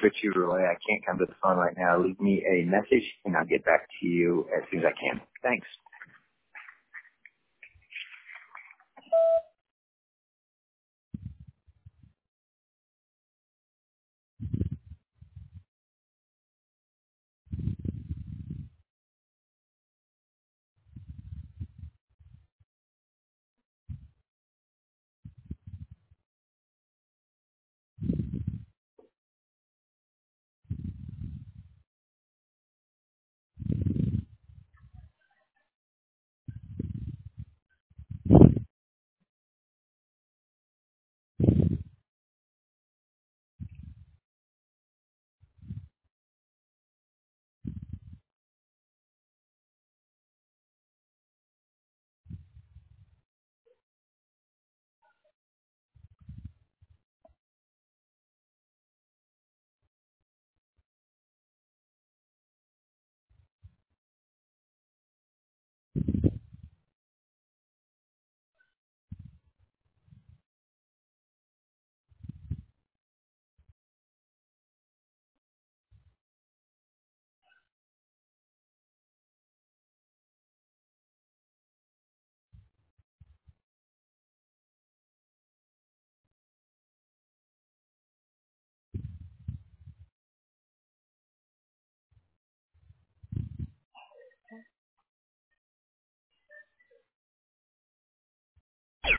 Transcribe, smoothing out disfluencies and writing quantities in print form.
with you, Roy. I can't come to the phone right now. Leave me a message, and I'll get back to you as soon as I can. Thanks.